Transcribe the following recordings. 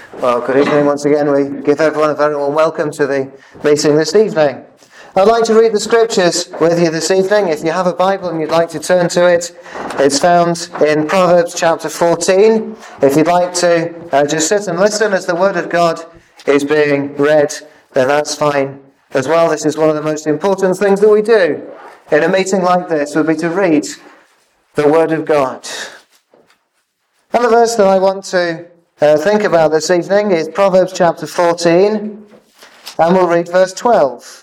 Well, good evening once again. We give everyone a very warm welcome to the meeting this evening. I'd like to read the scriptures with you this evening. If you have a Bible and you'd like to turn to it, it's found in Proverbs chapter 14. If you'd like to just sit and listen as the Word of God is being read, then that's fine as well. This is one of the most important things that we do in a meeting like this, would be to read the Word of God. And the verse that I want to think about this evening is Proverbs chapter 14, and we'll read verse 12.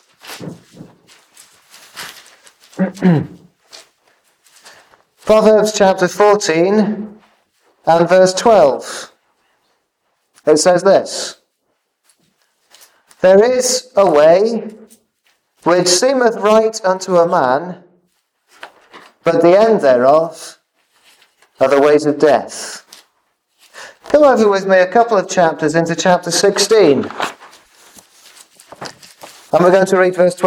Proverbs chapter 14 and verse 12. It says this: "There is a way which seemeth right unto a man, but the end thereof are the ways of death." Come over with me a couple of chapters into chapter 16. And we're going to read verse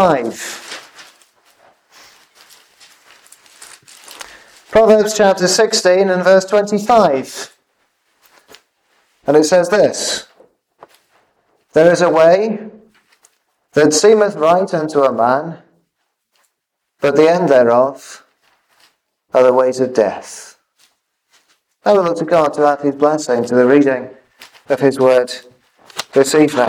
25. Proverbs chapter 16 and verse 25. And it says this: "There is a way that seemeth right unto a man, but the end thereof are the ways of death." I will look to God to add His blessing to the reading of His word this evening.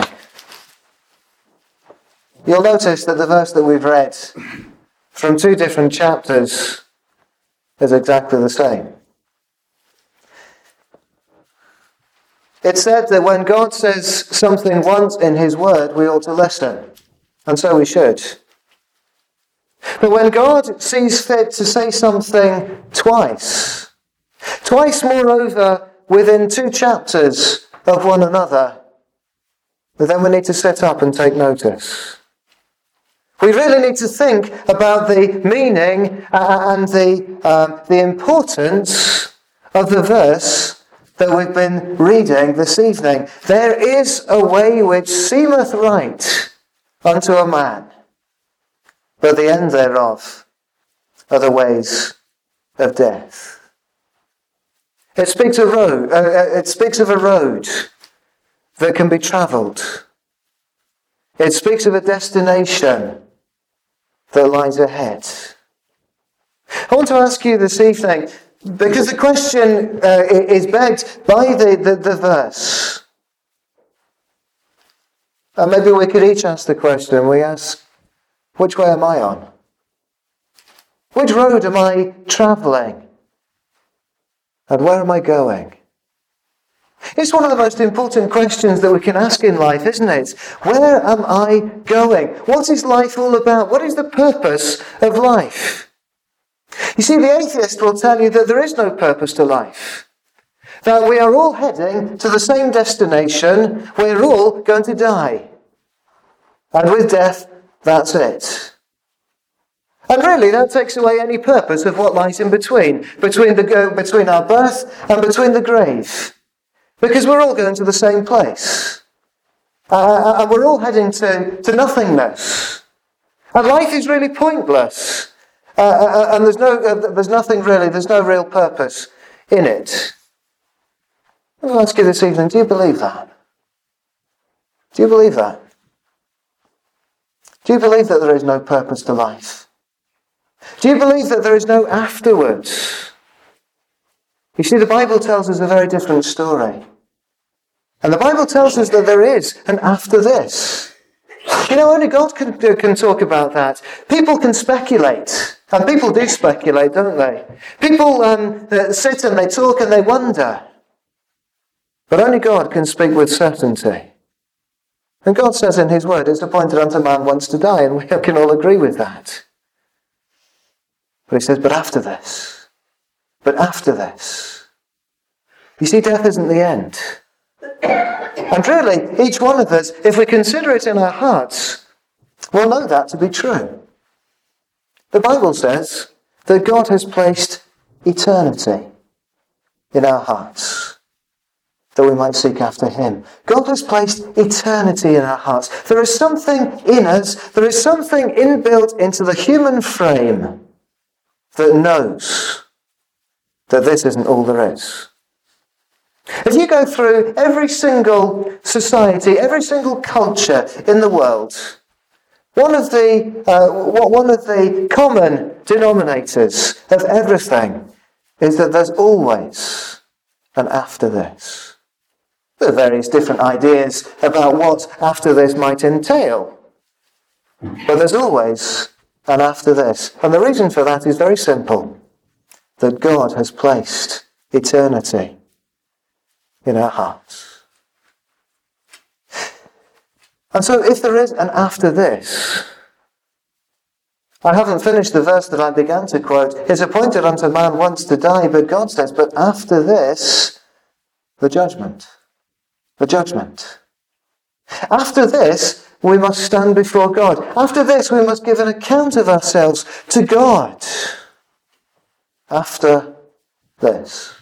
You'll notice that the verse that we've read from two different chapters is exactly the same. It's said that when God says something once in His word, we ought to listen, and so we should. But when God sees fit to say something twice moreover within two chapters of one another, then we need to sit up and take notice. We really need to think about the meaning and the importance of the verse that we've been reading this evening. There is a way which seemeth right unto a man, but the end thereof are the ways of death. It speaks of a road that can be travelled. It speaks of a destination that lies ahead. I want to ask you this evening, because the question is begged by the verse. And maybe we could each ask the question. We ask, which way am I on? Which road am I travelling? And where am I going? It's one of the most important questions that we can ask in life, isn't it? Where am I going? What is life all about? What is the purpose of life? You see, the atheist will tell you that there is no purpose to life. That we are all heading to the same destination. We're all going to die. And with death, that's it. And really, that takes away any purpose of what lies in between our birth and between the grave. Because we're all going to the same place. And we're all heading to nothingness. And life is really pointless. And there's no real purpose in it. I'll ask you this evening, do you believe that? Do you believe that? Do you believe that there is no purpose to life? Do you believe that there is no afterwards? You see, the Bible tells us a very different story. And the Bible tells us that there is an after this. You know, only God can talk about that. People can speculate. And people do speculate, don't they? People sit and they talk and they wonder. But only God can speak with certainty. And God says in His word, it's appointed unto man once to die, and we can all agree with that. But He says, but after this. You see, death isn't the end. And really, each one of us, if we consider it in our hearts, will know that to be true. The Bible says that God has placed eternity in our hearts, that we might seek after Him. God has placed eternity in our hearts. There is something in us, there is something inbuilt into the human frame that knows that this isn't all there is. If you go through every single society, every single culture in the world, one of the common denominators of everything is that there's always an after this. There are various different ideas about what after this might entail, but there's always an after this. And the reason for that is very simple, that God has placed eternity in our hearts. And so if there is an after this, I haven't finished the verse that I began to quote. It's appointed unto man once to die, but God says, but after this, the judgment. The judgment. After this, we must stand before God. After this, we must give an account of ourselves to God. After this.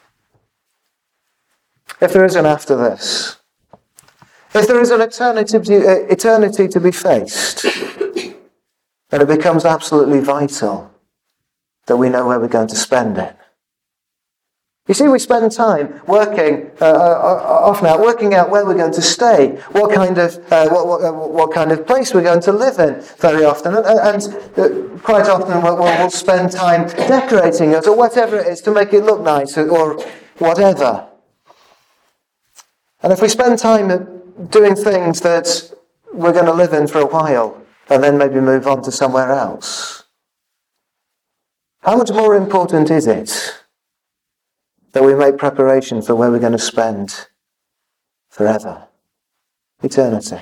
If there is an after this, if there is an eternity to be faced, then it becomes absolutely vital that we know where we're going to spend it. You see, we spend time working out where we're going to stay, what kind of place we're going to live in very often, and quite often we'll spend time decorating it or whatever it is to make it look nice or whatever. And if we spend time doing things that we're going to live in for a while and then maybe move on to somewhere else, how much more important is it that we make preparation for where we're going to spend forever, eternity?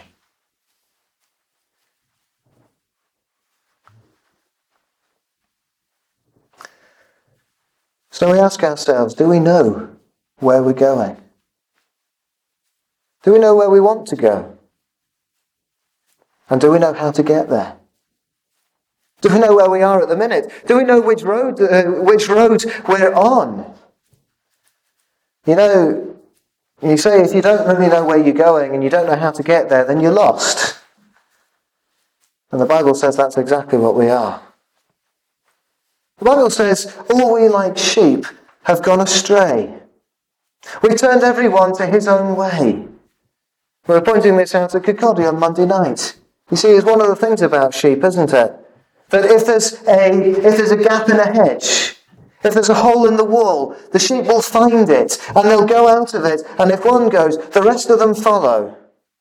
So we ask ourselves, do we know where we're going? Do we know where we want to go? And do we know how to get there? Do we know where we are at the minute? Do we know which road we're on? You know, you say if you don't really know where you're going and you don't know how to get there, then you're lost. And the Bible says that's exactly what we are. The Bible says, all we like sheep have gone astray. We turned everyone to his own way. We were pointing this out at Kirkcaldy on Monday night. You see, it's one of the things about sheep, isn't it? That if there's a gap in a hedge, if there's a hole in the wall, the sheep will find it and they'll go out of it. And if one goes, the rest of them follow.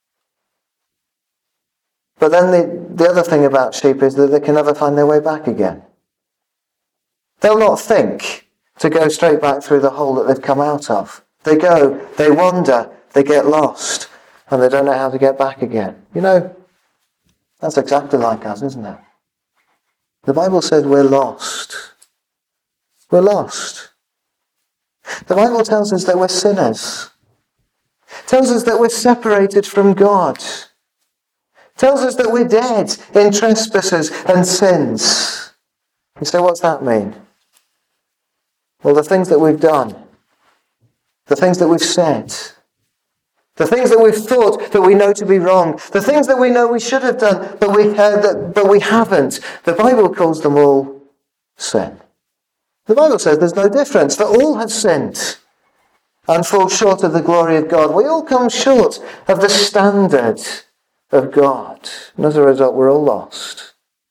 But then the other thing about sheep is that they can never find their way back again. They'll not think to go straight back through the hole that they've come out of. They go, they wander, they get lost, and they don't know how to get back again. You know, that's exactly like us, isn't it? The Bible says we're lost. We're lost. The Bible tells us that we're sinners. It tells us that we're separated from God. It tells us that we're dead in trespasses and sins. You say, what's that mean? Well, the things that we've done, the things that we've said, the things that we've thought that we know to be wrong, the things that we know we should have done, but we haven't. The Bible calls them all sin. The Bible says there's no difference, for all have sinned and fall short of the glory of God. We all come short of the standard of God. And as a result, we're all lost.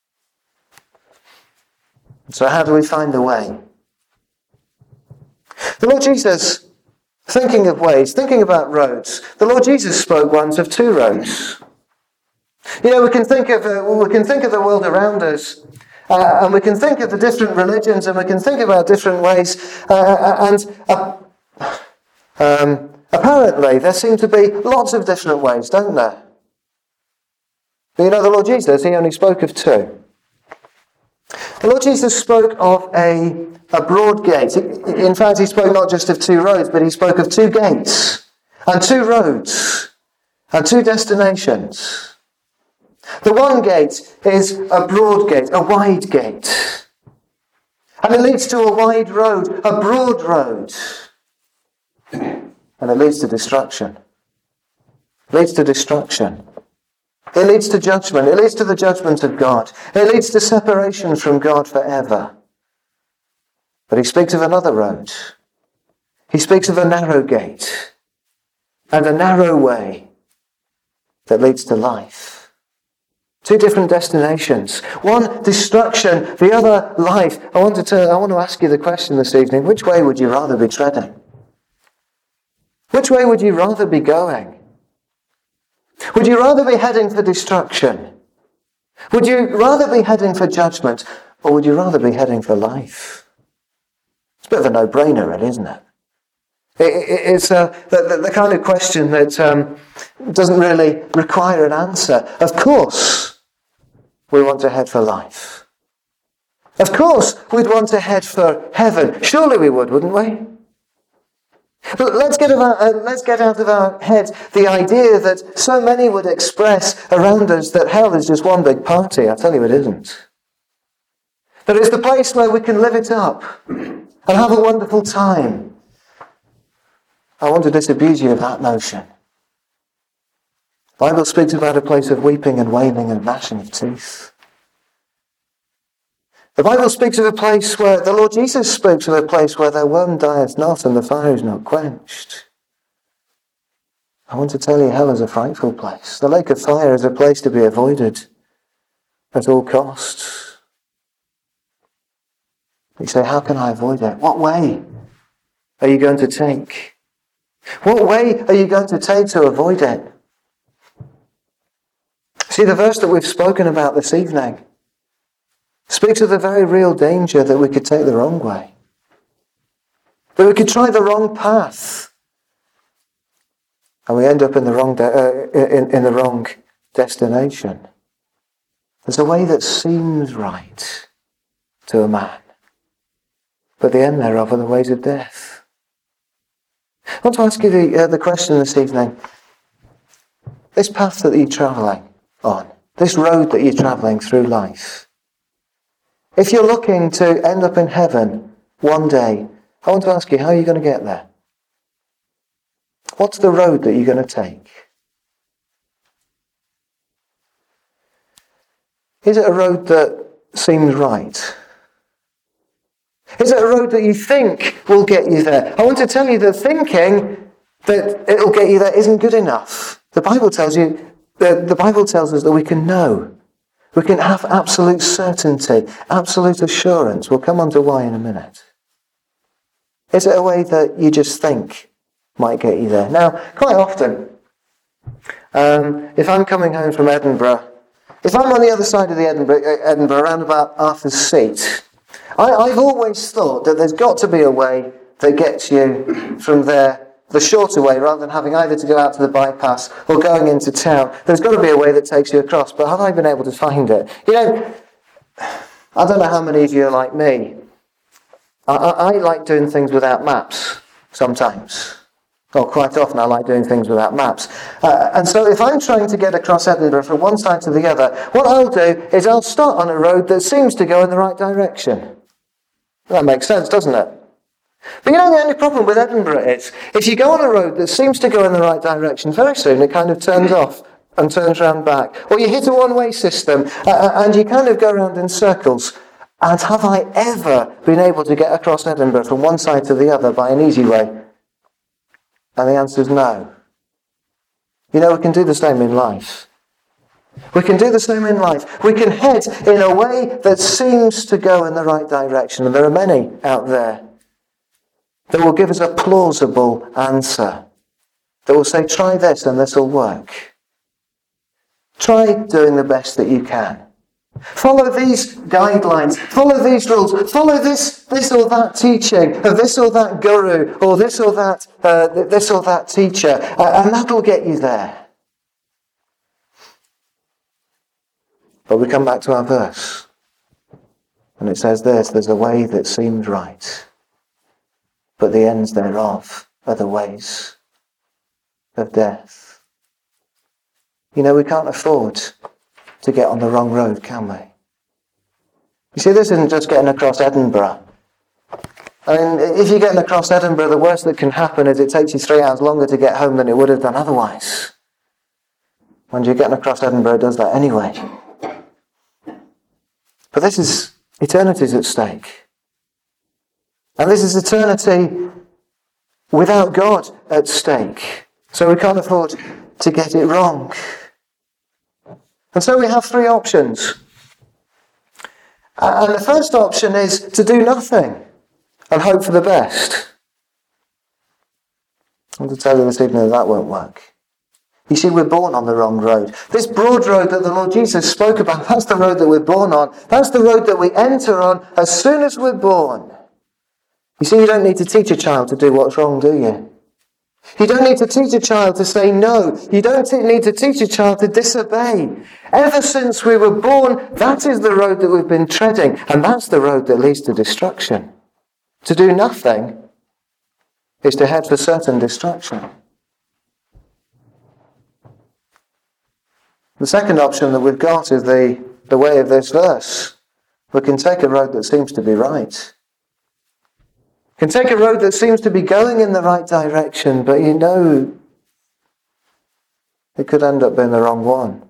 So how do we find the way? The Lord Jesus, thinking of ways, thinking about roads, the Lord Jesus spoke once of two roads. You know, we can think of the world around us, and we can think of the different religions, and we can think about different ways, apparently there seem to be lots of different ways, don't there? But you know, the Lord Jesus, he only spoke of two. The Lord Jesus spoke of a broad gate. In fact, he spoke not just of two roads, but he spoke of two gates, and two roads, and two destinations. The one gate is a broad gate, a wide gate. And it leads to a wide road, a broad road. And it leads to destruction. It leads to destruction. It leads to judgment. It leads to the judgment of God. It leads to separation from God forever. But he speaks of another road. He speaks of a narrow gate and a narrow way that leads to life. Two different destinations. One, destruction. The other, life. I want to ask you the question this evening. Which way would you rather be treading? Which way would you rather be going? Would you rather be heading for destruction? Would you rather be heading for judgment? Or would you rather be heading for life? It's a bit of a no-brainer, really, isn't it? It's the kind of question that doesn't really require an answer. Of course, we want to head for life. Of course, we'd want to head for heaven. Surely we would, wouldn't we? But let's get out of our heads the idea that so many would express around us that hell is just one big party. I tell you it isn't. That it's the place where we can live it up and have a wonderful time. I want to disabuse you of that notion. The Bible speaks about a place of weeping and wailing and gnashing of teeth. The Bible speaks of a place where, the Lord Jesus speaks of a place where their worm dieth not and the fire is not quenched. I want to tell you, hell is a frightful place. The lake of fire is a place to be avoided at all costs. You say, how can I avoid it? What way are you going to take? What way are you going to take to avoid it? See, the verse that we've spoken about this evening speaks of the very real danger that we could take the wrong way. That we could try the wrong path. And we end up in the wrong destination. There's a way that seems right to a man, but the end thereof are the ways of death. I want to ask you the question this evening. This path that you're travelling on, this road that you're travelling through life, if you're looking to end up in heaven one day, I want to ask you, how are you going to get there? What's the road that you're going to take? Is it a road that seems right? Is it a road that you think will get you there? I want to tell you that thinking that it'll get you there isn't good enough. The Bible tells us that we can know. We can have absolute certainty, absolute assurance. We'll come on to why in a minute. Is it a way that you just think might get you there? Now, quite often, if I'm coming home from Edinburgh, if I'm on the other side of the Edinburgh around about Arthur's Seat, I've always thought that there's got to be a way that gets you from there, the shorter way, rather than having either to go out to the bypass or going into town. There's got to be a way that takes you across, but have I been able to find it? You know, I don't know how many of you are like me. I like doing things without maps sometimes. Well, quite often I like doing things without maps. And so if I'm trying to get across Edinburgh from one side to the other, what I'll do is I'll start on a road that seems to go in the right direction. That makes sense, doesn't it? But you know, the only problem with Edinburgh is, if you go on a road that seems to go in the right direction, very soon it kind of turns off and turns round back. Or you hit a one-way system and you kind of go around in circles. And have I ever been able to get across Edinburgh from one side to the other by an easy way? And the answer is no. You know, we can do the same in life. We can do the same in life. We can head in a way that seems to go in the right direction. And there are many out there that will give us a plausible answer. That will say, try this and this will work. Try doing the best that you can. Follow these guidelines. Follow these rules. Follow this or that teaching of this or that guru or this or that teacher. And that'll get you there. But we come back to our verse. And it says this, there's a way that seems right, but the ends thereof are the ways of death. You know, we can't afford to get on the wrong road, can we? You see, this isn't just getting across Edinburgh. I mean, if you're getting across Edinburgh, the worst that can happen is it takes you 3 hours longer to get home than it would have done otherwise. When you're getting across Edinburgh, it does that anyway. But this is eternity's at stake. And this is eternity without God at stake. So we can't afford to get it wrong. And so we have three options. And the first option is to do nothing and hope for the best. I want to tell you this evening that won't work. You see, we're born on the wrong road. This broad road that the Lord Jesus spoke about, that's the road that we're born on. That's the road that we enter on as soon as we're born. You see, you don't need to teach a child to do what's wrong, do you? You don't need to teach a child to say no. You don't need to teach a child to disobey. Ever since we were born, that is the road that we've been treading, and that's the road that leads to destruction. To do nothing is to head for certain destruction. The second option that we've got is the way of this verse. We can take a road that seems to be right. Can take a road that seems to be going in the right direction, but you know it could end up being the wrong one.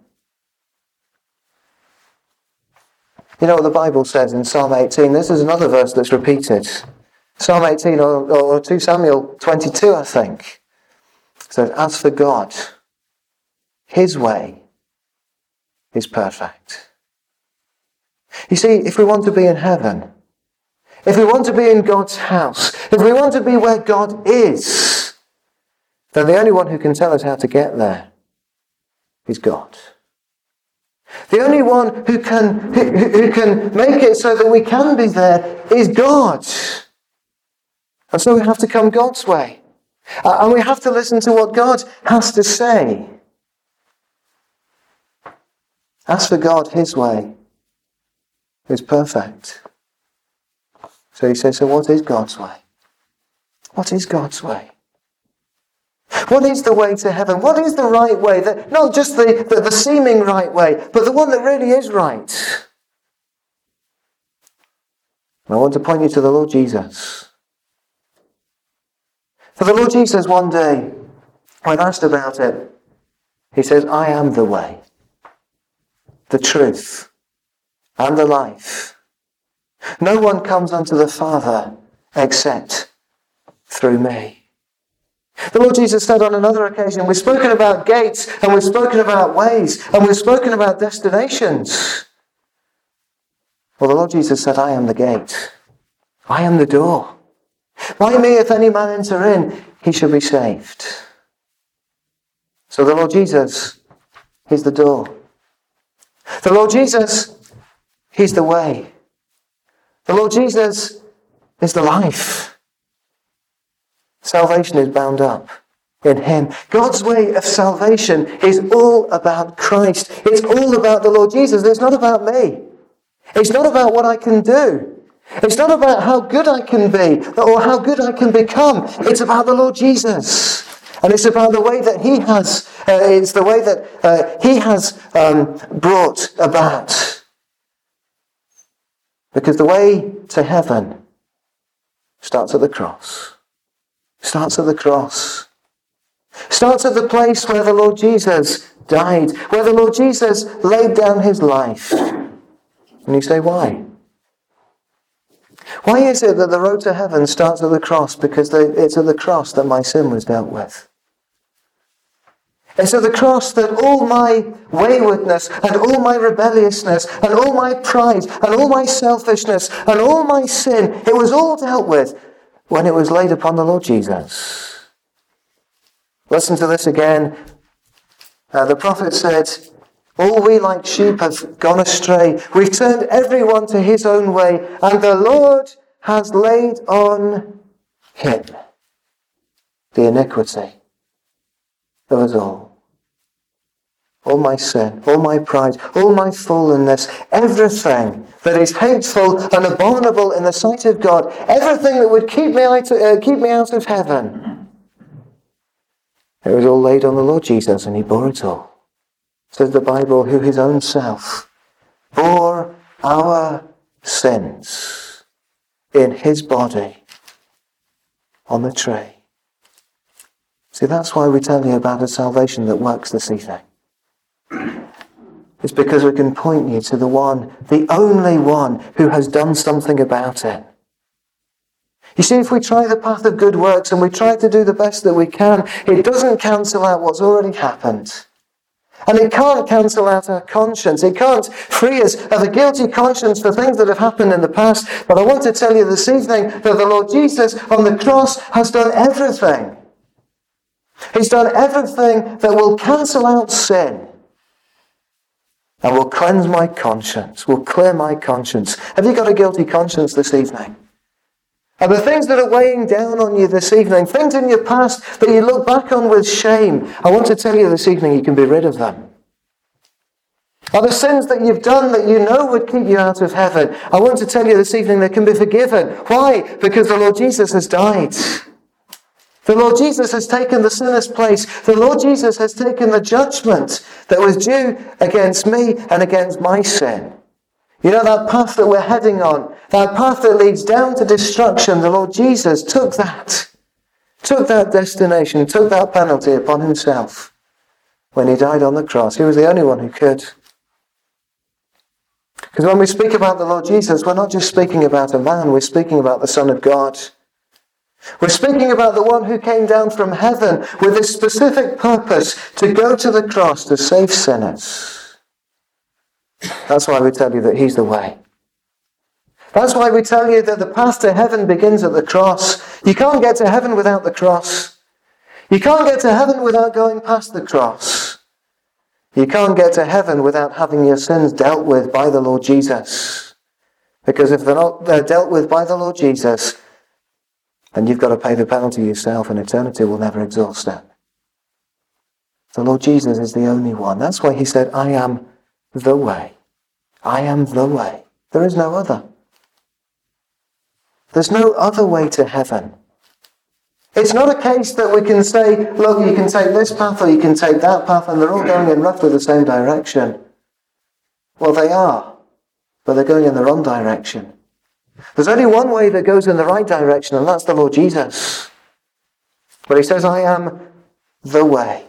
You know what the Bible says in Psalm 18? This is another verse that's repeated. Psalm 18 or 2 Samuel 22, I think. It says, as for God, his way is perfect. You see, if we want to be in heaven, if we want to be in God's house, if we want to be where God is, then the only one who can tell us how to get there is God. The only one who can make it so that we can be there is God. And so we have to come God's way. And we have to listen to what God has to say. As for God, his way is perfect. So he says, so what is God's way? What is God's way? What is the way to heaven? What is the right way? Not just the seeming right way, but the one that really is right. And I want to point you to the Lord Jesus. For the Lord Jesus one day, when asked about it, he says, I am the way, the truth, and the life. No one comes unto the Father except through me. The Lord Jesus said on another occasion, we've spoken about gates, and we've spoken about ways, and we've spoken about destinations. Well, the Lord Jesus said, I am the gate. I am the door. By me, if any man enter in, he shall be saved. So the Lord Jesus, he's the door. The Lord Jesus, he's the way. The Lord Jesus is the life. Salvation is bound up in him. God's way of salvation is all about Christ. It's all about the Lord Jesus. It's not about me. It's not about what I can do. It's not about how good I can be or how good I can become. It's about the Lord Jesus. And it's about the way that he has, it's the way that he has brought about. Because the way to heaven starts at the cross. Starts at the cross. Starts at the place where the Lord Jesus died, where the Lord Jesus laid down his life. And you say, why? Why is it that the road to heaven starts at the cross? Because it's at the cross that my sin was dealt with. It's at the cross that all my waywardness and all my rebelliousness and all my pride and all my selfishness and all my sin, it was all dealt with when it was laid upon the Lord Jesus. Listen to this again. The prophet said, all we like sheep have gone astray. We've turned everyone to his own way, and the Lord has laid on him the iniquity of us all. All my sin, all my pride, all my fallenness, everything that is hateful and abominable in the sight of God, everything that would keep me out of heaven, it was all laid on the Lord Jesus, and he bore it all. Says the Bible, who his own self bore our sins in his body on the tree. See, that's why we tell you about a salvation that works this evening. It's because we can point you to the one, the only one who has done something about it. You see, if we try the path of good works and we try to do the best that we can, it doesn't cancel out what's already happened. And it can't cancel out our conscience. It can't free us of a guilty conscience for things that have happened in the past. But I want to tell you this evening that the Lord Jesus on the cross has done everything. He's done everything that will cancel out sin and will cleanse my conscience, will clear my conscience. Have you got a guilty conscience this evening? Are the things that are weighing down on you this evening, things in your past that you look back on with shame, I want to tell you this evening you can be rid of them. Are the sins that you've done that you know would keep you out of heaven, I want to tell you this evening they can be forgiven. Why? Because the Lord Jesus has died. The Lord Jesus has taken the sinner's place. The Lord Jesus has taken the judgment that was due against me and against my sin. You know, that path that we're heading on, that path that leads down to destruction, the Lord Jesus took that destination, took that penalty upon himself when he died on the cross. He was the only one who could. Because when we speak about the Lord Jesus, we're not just speaking about a man, we're speaking about the Son of God. We're speaking about the one who came down from heaven with a specific purpose to go to the cross to save sinners. That's why we tell you that he's the way. That's why we tell you that the path to heaven begins at the cross. You can't get to heaven without the cross. You can't get to heaven without going past the cross. You can't get to heaven without having your sins dealt with by the Lord Jesus. Because if they're dealt with by the Lord Jesus, then you've got to pay the penalty yourself, and eternity will never exhaust it. The Lord Jesus is the only one. That's why he said, I am the way. I am the way. There is no other. There's no other way to heaven. It's not a case that we can say, look, you can take this path or you can take that path, and they're all going in roughly the same direction. Well, they are, but they're going in the wrong direction. There's only one way that goes in the right direction, and that's the Lord Jesus. But he says, I am the way.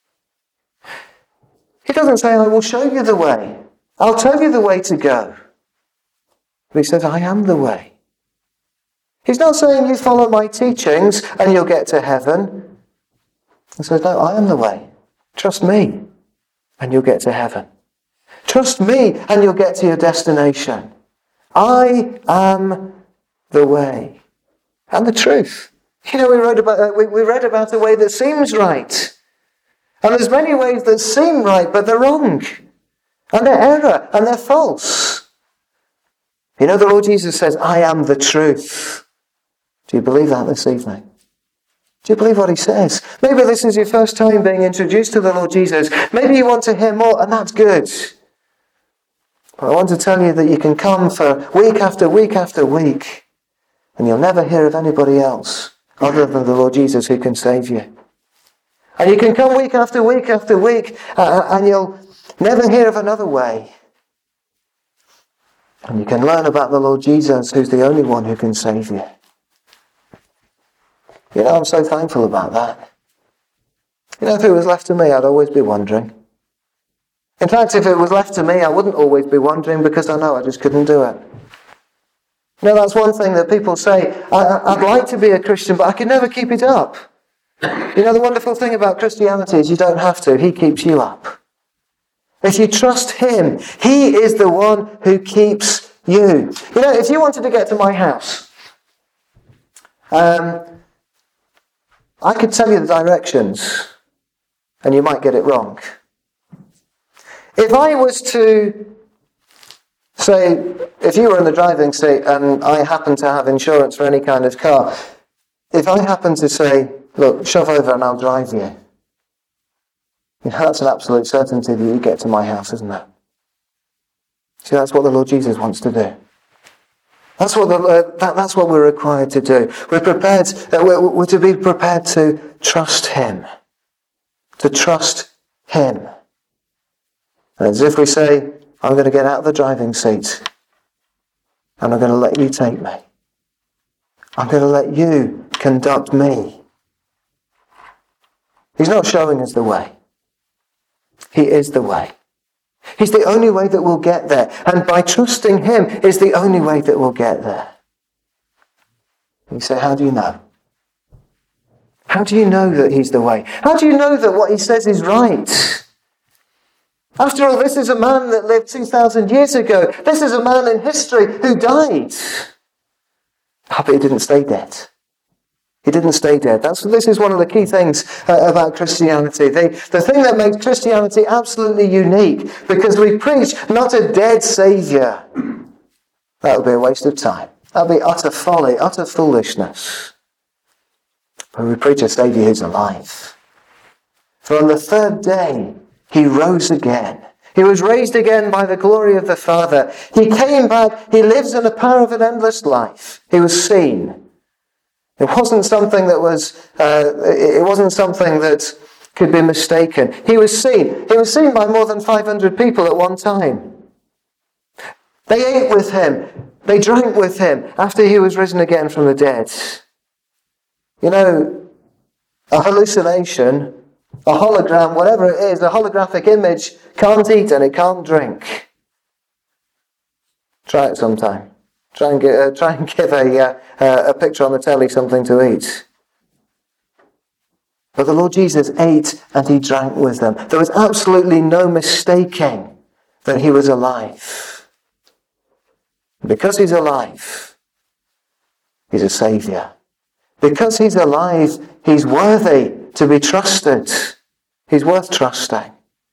He doesn't say, I will show you the way. I'll tell you the way to go. But he says, I am the way. He's not saying you follow my teachings and you'll get to heaven. He says, no, I am the way. Trust me and you'll get to heaven. Trust me and you'll get to your destination. I am the way and the truth. You know, we read about a way that seems right. And there's many ways that seem right, but they're wrong. And they're error, and they're false. You know, the Lord Jesus says, I am the truth. Do you believe that this evening? Do you believe what he says? Maybe this is your first time being introduced to the Lord Jesus. Maybe you want to hear more, and that's good. But I want to tell you that you can come for week after week after week, and you'll never hear of anybody else other than the Lord Jesus who can save you. And you can come week after week after week, and you'll never hear of another way. And you can learn about the Lord Jesus, who's the only one who can save you. You know, I'm so thankful about that. You know, if it was left to me, I'd always be wondering. In fact, if it was left to me, I wouldn't always be wondering, because I know I just couldn't do it. You know, that's one thing that people say, I'd like to be a Christian, but I can never keep it up. You know, the wonderful thing about Christianity is you don't have to. He keeps you up. If you trust him, he is the one who keeps you. You know, if you wanted to get to my house, I could tell you the directions, and you might get it wrong. If I was to say, if you were in the driving seat and I happen to have insurance for any kind of car, if I happen to say, look, shove over and I'll drive you, you know, that's an absolute certainty that you get to my house, isn't it? See, that's what the Lord Jesus wants to do. That's what we're required to do. We're to be prepared to trust him. To trust him. And as if we say, I'm going to get out of the driving seat and I'm going to let you take me. I'm going to let you conduct me. He's not showing us the way. He is the way. He's the only way that we'll get there. And by trusting him is the only way that we'll get there. You say, how do you know? How do you know that he's the way? How do you know that what he says is right? After all, this is a man that lived 2,000 years ago. This is a man in history who died. But he didn't stay dead. He didn't stay dead. This is one of the key things about Christianity. The thing that makes Christianity absolutely unique, because we preach not a dead Saviour. That would be a waste of time. That would be utter folly, utter foolishness. But we preach a Saviour who's alive. For on the third day, he rose again. He was raised again by the glory of the Father. He came back. He lives in the power of an endless life. He was seen. It wasn't something that could be mistaken. He was seen. He was seen by more than 500 people at one time. They ate with him. They drank with him after he was risen again from the dead. You know, a hallucination, a hologram, whatever it is, a holographic image can't eat and it can't drink. Try it sometime. Try and give a picture on the telly something to eat. But the Lord Jesus ate and he drank with them. There was absolutely no mistaking that he was alive. Because he's alive, he's a Saviour. Because he's alive, he's worthy to be trusted. He's worth trusting.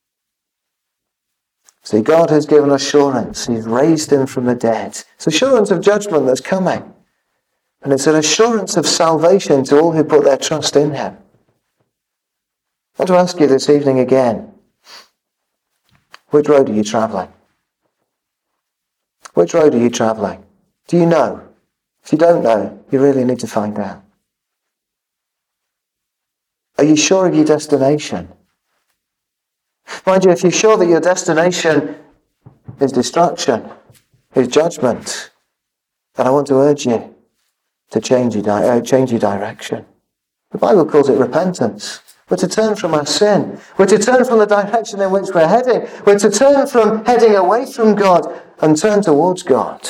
See, God has given assurance. He's raised him from the dead. It's assurance of judgment that's coming. And it's an assurance of salvation to all who put their trust in him. I want to ask you this evening again, which road are you travelling? Which road are you travelling? Do you know? If you don't know, you really need to find out. Are you sure of your destination? Mind you, if you're sure that your destination is destruction, is judgment, then I want to urge you to change your direction. The Bible calls it repentance. We're to turn from our sin. We're to turn from the direction in which we're heading. We're to turn from heading away from God and turn towards God.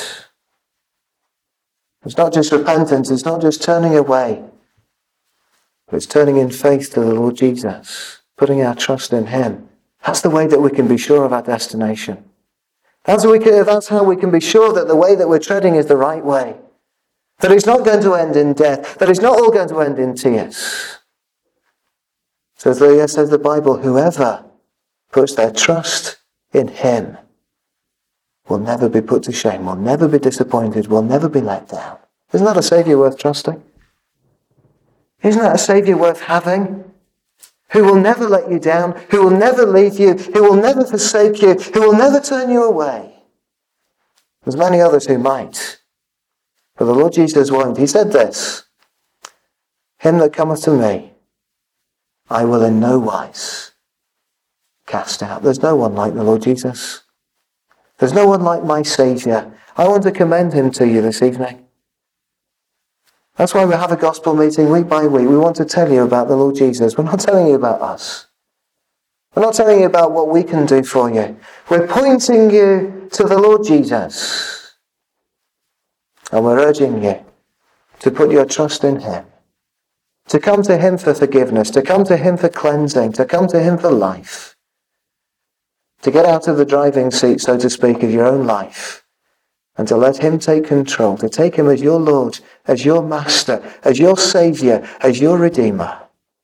It's not just repentance, it's not just turning away, but it's turning in faith to the Lord Jesus, putting our trust in him. That's the way that we can be sure of our destination. That's how we can be sure that the way that we're treading is the right way. That it's not going to end in death. That it's not all going to end in tears. So says the Bible, whoever puts their trust in him will never be put to shame, will never be disappointed, will never be let down. Isn't that a Saviour worth trusting? Isn't that a Saviour worth having? Who will never let you down, who will never leave you, who will never forsake you, who will never turn you away. There's many others who might, but the Lord Jesus won't. He said this, him that cometh to me, I will in no wise cast out. There's no one like the Lord Jesus. There's no one like my Saviour. I want to commend him to you this evening. That's why we have a gospel meeting week by week. We want to tell you about the Lord Jesus. We're not telling you about us. We're not telling you about what we can do for you. We're pointing you to the Lord Jesus. And we're urging you to put your trust in him. To come to him for forgiveness. To come to him for cleansing. To come to him for life. To get out of the driving seat, so to speak, of your own life. And to let him take control, to take him as your Lord, as your Master, as your Saviour, as your Redeemer.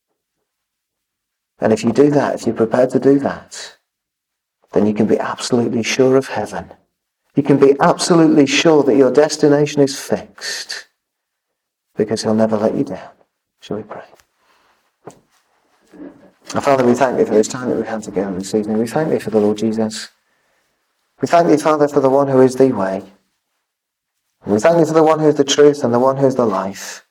And if you do that, if you're prepared to do that, then you can be absolutely sure of heaven. You can be absolutely sure that your destination is fixed, because he'll never let you down. Shall we pray? Our Father, we thank thee for this time that we've had together this evening. We thank thee for the Lord Jesus. We thank thee, Father, for the one who is the way. We thank thee for the one who is the truth and the one who is the life.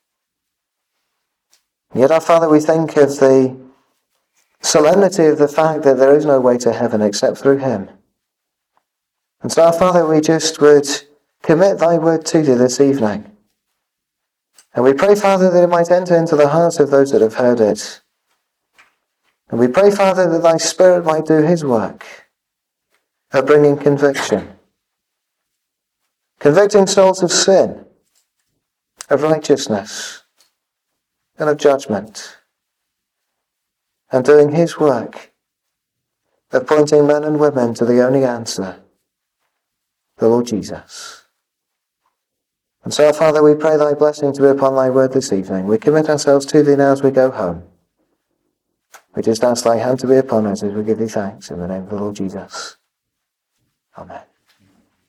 Yet, our Father, we think of the solemnity of the fact that there is no way to heaven except through him. And so, our Father, we just would commit thy word to thee this evening. And we pray, Father, that it might enter into the hearts of those that have heard it. And we pray, Father, that thy Spirit might do his work of bringing conviction. Convicting souls of sin. of righteousness and of judgment, and doing his work of pointing men and women to the only answer, the Lord Jesus. And so, Father, we pray thy blessing to be upon thy word this evening. We commit ourselves to thee now as we go home. We just ask thy hand to be upon us as we give thee thanks in the name of the Lord Jesus. Amen.